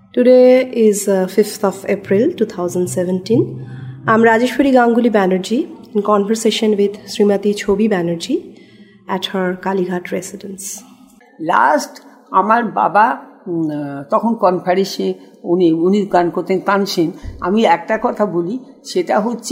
Today is 5th of April 2017. I'm Rajeshwari Ganguly Banerjee in conversation with Srimati Chobi Banerjee at her Kalighat residence. Last আমার বাবা তখন কনফারেন্সে উনি গান করতেন তানসেন। আমি একটা কথা বলি, সেটা হচ্ছে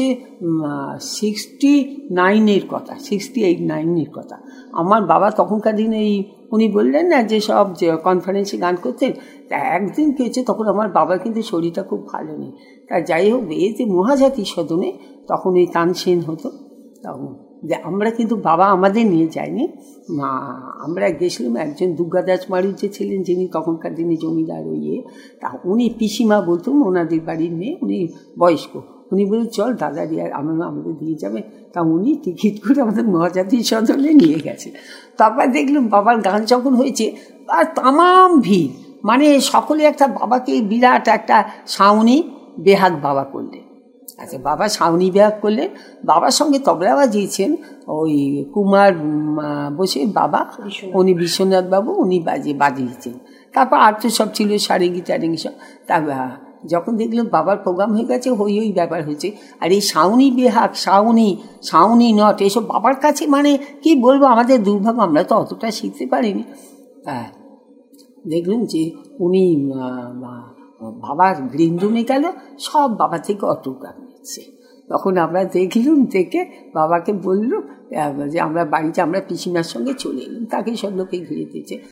69-এর কথা, 68-69-এর কথা। আমার বাবা তখনকার দিনে উনি বললেন না যে সব যে কনফারেন্সে গান করতেন, তা একদিন পেয়েছে তখন আমার বাবার কিন্তু শরীরটা খুব ভালো নেই। তা যাই হোক, এই যে মহাজাতি সদনে তখন এই তানসেন হতো, তখন আমরা কিন্তু বাবা আমাদের নিয়ে যায়নি, আমরা গেছিলাম। একজন দুর্গাদাস মারুর যে ছিলেন, যিনি তখনকার দিনে জমিদার তা উনি পিসিমা বলতুম, ওনাদের বাড়ির মেয়ে, উনি বয়স্ক। উনি বললেন চল দাদা দিয়ে আমাদের দিয়ে যাবে। তা উনি টিকিট করে আমাদের মহাজাতি সদনে নিয়ে গেছে। তারপর দেখলাম বাবার গান যখন হয়েছে আর তামাম ভিড়, মানে সকলে একটা বাবাকে বিরাট একটা সাউনি বেহাগ বাবা করলেন। আচ্ছা, বাবা সাউনি বেহাগ করলেন, বাবার সঙ্গে তবলা বাজিয়েছেন ওই কুমার বসে বাবা, উনি বিশ্বনাথ বাবু, উনি বাজিয়েছেন। তারপর আর তো সব ছিল সারেঙ্গি টারেঙ্গি সব। তা যখন দেখলাম বাবার প্রোগ্রাম হয়ে গেছে, ওই ব্যাপার হয়েছে। আর এই সাউনি বেহাগ, সাউনি নট, এসব বাবার কাছে মানে কি বলবো, আমাদের দুর্ভাগ্য, আমরা তো অতটা শিখতে পারিনি। হ্যাঁ, দেখলাম যে উনি বাবার গ্রিনরুমে গেল, সব বাবা থেকে অটোগ্রাফ নিচ্ছে। তখন আমরা দেখলুম, দেখে বাবাকে বললুম যে আমরা বাড়িতে, আমরা পিসিমার সঙ্গে চলে এলাম, তাকে সব লোকে ঘিরে দিয়েছে।